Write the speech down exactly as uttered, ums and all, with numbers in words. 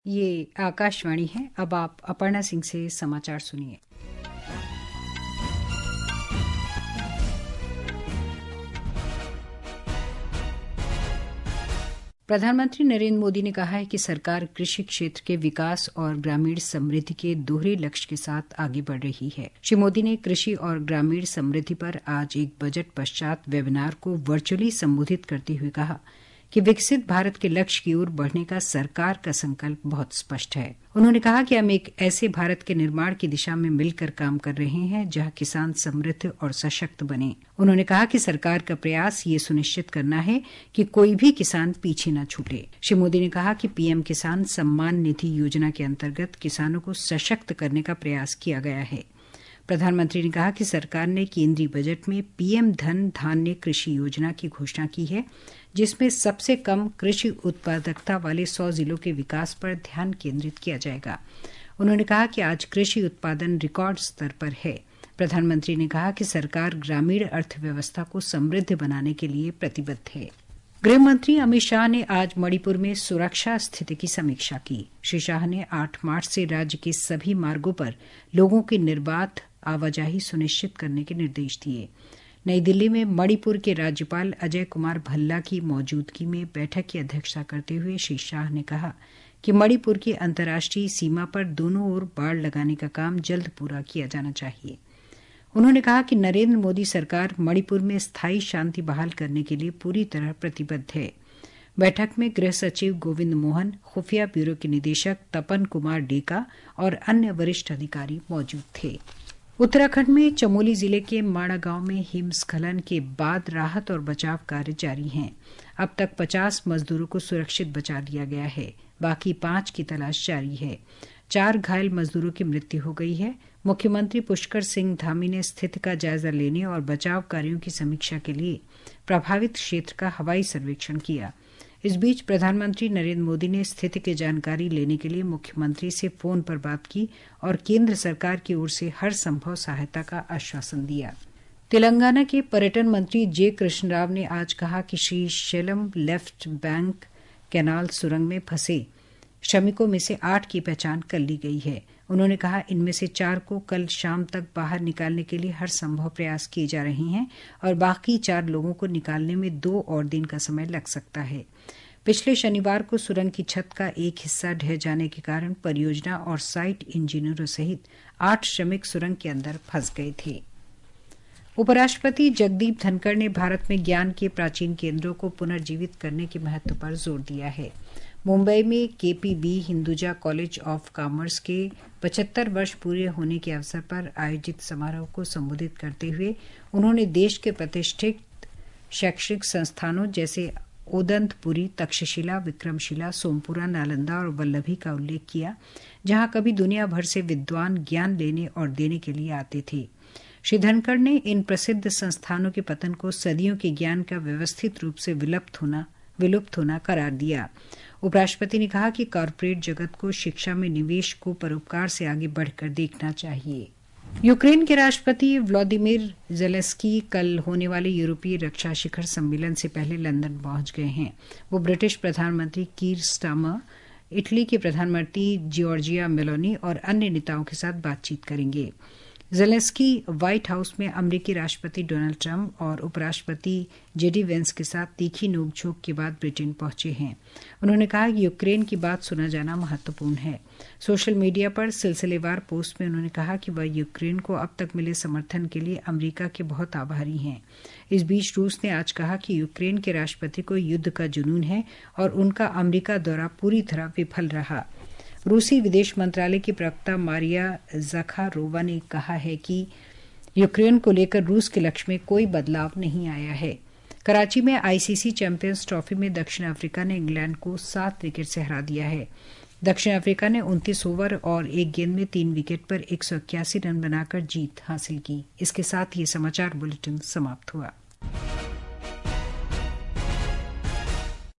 ये आकाशवाणी है। अब आप अपर्णा सिंह से समाचार सुनिए। प्रधानमंत्री नरेंद्र मोदी ने कहा है कि सरकार कृषि क्षेत्र के विकास और ग्रामीण समृद्धि के दोहरे लक्ष्य के साथ आगे बढ़ रही है। श्री मोदी ने कृषि और ग्रामीण समृद्धि पर आज एक बजट पश्चात वेबिनार को वर्चुअली संबोधित करते हुए कहा कि विकसित भारत के लक्ष्य की ओर बढ़ने का सरकार का संकल्प बहुत स्पष्ट है। उन्होंने कहा कि हम एक ऐसे भारत के निर्माण की दिशा में मिलकर काम कर रहे हैं जहां किसान समृद्ध और सशक्त बने। उन्होंने कहा कि सरकार का प्रयास ये सुनिश्चित करना है कि कोई भी किसान पीछे न छूटे। श्री मोदी ने कहा कि पीएम किसान सम्मान निधि योजना के अंतर्गत किसानों को सशक्त करने का प्रयास किया गया है। प्रधानमंत्री ने कहा कि सरकार ने केंद्रीय बजट में पीएम धन धान्य कृषि योजना की घोषणा की है, जिसमें सबसे कम कृषि उत्पादकता वाले सौ जिलों के विकास पर ध्यान केंद्रित किया जाएगा। उन्होंने कहा कि आज कृषि उत्पादन रिकॉर्ड स्तर पर है। प्रधानमंत्री ने कहा कि सरकार ग्रामीण अर्थव्यवस्था को समृद्ध बनाने के लिए प्रतिबद्ध है। गृह मंत्री अमित शाह ने आज मणिपुर में सुरक्षा स्थिति की समीक्षा की। श्री शाह ने आठ मार्च से राज्य के सभी मार्गों पर लोगों की निर्बाध आवाजाही सुनिश्चित करने के निर्देश दिए। नई दिल्ली में मणिपुर के राज्यपाल अजय कुमार भल्ला की मौजूदगी में बैठक की अध्यक्षता करते हुए श्री शाह ने कहा कि मणिपुर की अंतर्राष्ट्रीय सीमा पर दोनों ओर बाड़ लगाने का काम जल्द पूरा किया जाना चाहिए। उन्होंने कहा कि नरेंद्र मोदी सरकार मणिपुर में स्थायी शांति बहाल करने के लिए पूरी तरह प्रतिबद्ध है। बैठक में गृह सचिव गोविंद मोहन, खुफिया ब्यूरो के निदेशक तपन कुमार डेका और अन्य वरिष्ठ अधिकारी मौजूद थे। उत्तराखंड में चमोली जिले के माड़ा गांव में हिमस्खलन के बाद राहत और बचाव कार्य जारी हैं। अब तक पचास मजदूरों को सुरक्षित बचा लिया गया है, बाकी पांच की तलाश जारी है। चार घायल मजदूरों की मृत्यु हो गई है। मुख्यमंत्री पुष्कर सिंह धामी ने स्थिति का जायजा लेने और बचाव कार्यों की समीक्षा के लिए प्रभावित क्षेत्र का हवाई सर्वेक्षण किया। इस बीच प्रधानमंत्री नरेंद्र मोदी ने स्थिति की जानकारी लेने के लिए मुख्यमंत्री से फोन पर बात की और केंद्र सरकार की ओर से हर संभव सहायता का आश्वासन दिया। तेलंगाना के पर्यटन मंत्री जे कृष्ण राव ने आज कहा कि Srisailam left bank canal सुरंग में फंसे श्रमिकों में से आठ की पहचान कर ली गई है। उन्होंने कहा इनमें से चार को कल शाम तक बाहर निकालने के लिए हर संभव प्रयास किए जा रहे हैं और बाकी चार लोगों को निकालने में दो और दिन का समय लग सकता है। पिछले शनिवार को सुरंग की छत का एक हिस्सा ढह जाने के कारण परियोजना और साइट इंजीनियरों सहित आठ श्रमिक सुरंग के अंदर फंस गए थे। उपराष्ट्रपति जगदीप धनखड़ ने भारत में ज्ञान के प्राचीन केंद्रों को पुनर्जीवित करने के महत्व पर जोर दिया है। मुंबई में KPB Hinduja college of commerce के पचहत्तर वर्ष पूरे होने के अवसर पर आयोजित समारोह को संबोधित करते हुए उन्होंने देश के प्रतिष्ठित शैक्षणिक संस्थानों जैसे ओदंतपुरी, तक्षशिला, विक्रमशिला, सोमपुरा, नालंदा और वल्लभी का उल्लेख किया, जहां कभी दुनिया भर से विद्वान ज्ञान लेने और देने के लिए आते थे। श्री धनखड़ ने इन प्रसिद्ध संस्थानों के पतन को सदियों के ज्ञान का व्यवस्थित रूप से विलुप्त होना विलुप्त होना करार दिया। उपराष्ट्रपति ने कहा कि कॉरपोरेट जगत को शिक्षा में निवेश को परोपकार से आगे बढ़कर देखना चाहिए। यूक्रेन के राष्ट्रपति व्लादिमीर ज़ेलेंस्की कल होने वाले यूरोपीय रक्षा शिखर सम्मेलन से पहले लंदन पहुंच गए हैं। वो ब्रिटिश प्रधानमंत्री कीर स्टारमर, इटली के प्रधानमंत्री जॉर्जिया मेलोनी और अन्य नेताओं के साथ बातचीत करेंगे। ज़ेलेंस्की व्हाइट हाउस में अमेरिकी राष्ट्रपति डोनाल्ड ट्रंप और उपराष्ट्रपति जेडी वेंस के साथ तीखी नोकझोंक के बाद ब्रिटेन पहुंचे हैं। उन्होंने कहा कि यूक्रेन की बात सुना जाना महत्वपूर्ण है। सोशल मीडिया पर सिलसिलेवार पोस्ट में उन्होंने कहा कि वह यूक्रेन को अब तक मिले समर्थन के लिए अमेरिका के बहुत आभारी हैं। इस बीच रूस ने आज कहा कि यूक्रेन के राष्ट्रपति को युद्ध का जुनून है और उनका अमेरिका दौरा पूरी तरह विफल रहा। रूसी विदेश मंत्रालय की प्रवक्ता मारिया ज़खारोवा ने कहा है कि यूक्रेन को लेकर रूस के लक्ष्य में कोई बदलाव नहीं आया है। कराची में आईसीसी चैंपियंस ट्रॉफी में दक्षिण अफ्रीका ने इंग्लैंड को सात विकेट से हरा दिया है। दक्षिण अफ्रीका ने उनतीस ओवर और एक गेंद में तीन विकेट पर एक सौ इक्यासी रन बनाकर जीत हासिल की। इसके साथ ये समाचार बुलेटिन समाप्त हुआ।